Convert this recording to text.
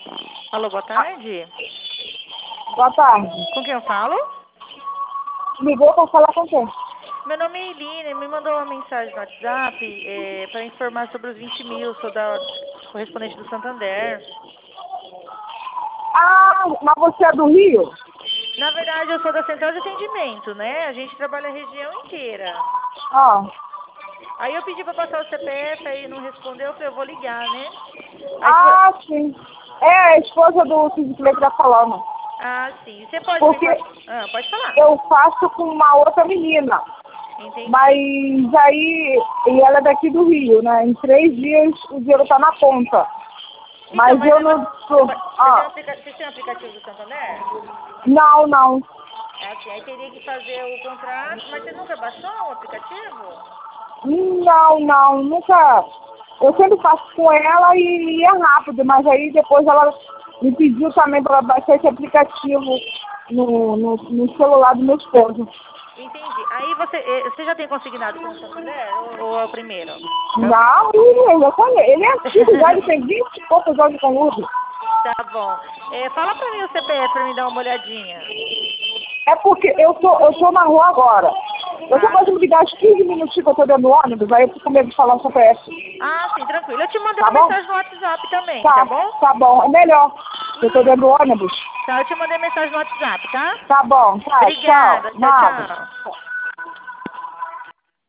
Alô, boa tarde. Boa tarde. Com quem eu falo? Ligou para falar com quem? Meu nome é Eline, me mandou uma mensagem no WhatsApp para informar sobre os 20 mil, sou da correspondente do Santander. Ah, mas você é do Rio? Na verdade, eu sou da Central de Atendimento, né? A gente trabalha a região inteira. Ah, Aí eu pedi para passar o CPF, aí não respondeu, eu falei, eu vou ligar, né? Aí, sim. É a esposa do Felipe que está falando. sim. Você pode me Porque passar... pode falar. eu faço com uma outra menina. Entendi. Mas aí, e ela é daqui do Rio, né? Em 3 dias o dinheiro tá na conta. Então, Mas eu não tô. Vocês têm um aplicativo do Santander? Não. Sim, aí teria que fazer o contrato, mas você nunca baixou o aplicativo? Não, nunca. Eu sempre faço com ela e é rápido, mas aí depois ela me pediu também para baixar esse aplicativo no celular do meu esposo. Entendi. Aí você já tem consignado com o Santander ou é o primeiro? Não, eu já falei. Ele é antigo já, ele tem 20 e poucos anos com uso. Tá bom. Fala pra mim o CPF pra me dar uma olhadinha. É porque eu tô na rua agora. Você pode me ligar uns 15 minutinhos que eu tô dentro do ônibus, aí eu fico com medo de falar o CPF. Sim, tranquilo. Eu te mandei Tá uma bom? mensagem no WhatsApp também, tá bom? Tá bom. É melhor. Eu tô dentro do ônibus. Tá, eu te mandei mensagem no WhatsApp, tá? Tá bom, tá, tchau. Obrigada. Tchau, Nada. tchau.